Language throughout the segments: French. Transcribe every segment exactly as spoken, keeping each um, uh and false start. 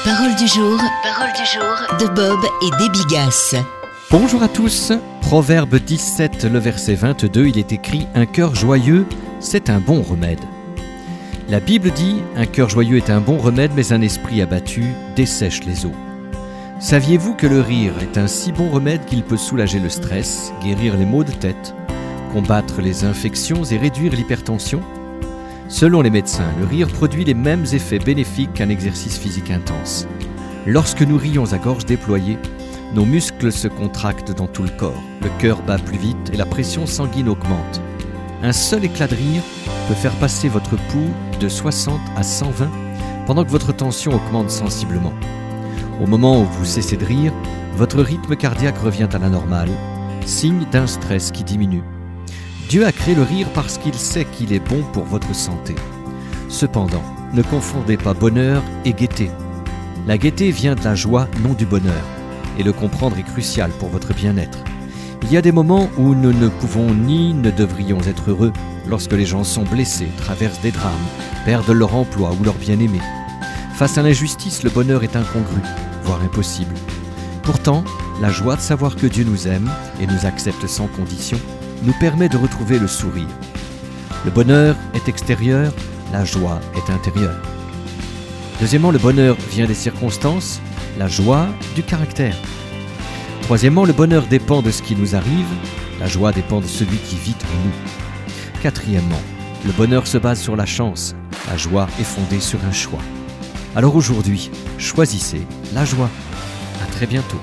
Parole du jour, parole du jour de Bob et des Bigasses. Bonjour à tous, Proverbe dix-sept, le verset vingt-deux, il est écrit « Un cœur joyeux, c'est un bon remède ». La Bible dit « Un cœur joyeux est un bon remède, mais un esprit abattu dessèche les os ». Saviez-vous que le rire est un si bon remède qu'il peut soulager le stress, guérir les maux de tête, combattre les infections et réduire l'hypertension ? Selon les médecins, le rire produit les mêmes effets bénéfiques qu'un exercice physique intense. Lorsque nous rions à gorge déployée, nos muscles se contractent dans tout le corps, le cœur bat plus vite et la pression sanguine augmente. Un seul éclat de rire peut faire passer votre pouls de soixante à cent vingt pendant que votre tension augmente sensiblement. Au moment où vous cessez de rire, votre rythme cardiaque revient à la normale, signe d'un stress qui diminue. Dieu a créé le rire parce qu'il sait qu'il est bon pour votre santé. Cependant, ne confondez pas bonheur et gaieté. La gaieté vient de la joie, non du bonheur, et le comprendre est crucial pour votre bien-être. Il y a des moments où nous ne pouvons ni ne devrions être heureux, lorsque les gens sont blessés, traversent des drames, perdent leur emploi ou leur bien-aimé. Face à l'injustice, le bonheur est incongru, voire impossible. Pourtant, la joie de savoir que Dieu nous aime et nous accepte sans condition nous permet de retrouver le sourire. Le bonheur est extérieur, la joie est intérieure. Deuxièmement, le bonheur vient des circonstances, la joie du caractère. Troisièmement, le bonheur dépend de ce qui nous arrive, la joie dépend de celui qui vit en nous. Quatrièmement, le bonheur se base sur la chance, la joie est fondée sur un choix. Alors aujourd'hui, choisissez la joie. À très bientôt.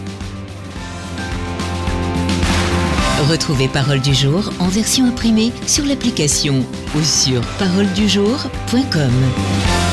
Retrouvez Parole du jour en version imprimée sur l'application ou sur parole du jour point com.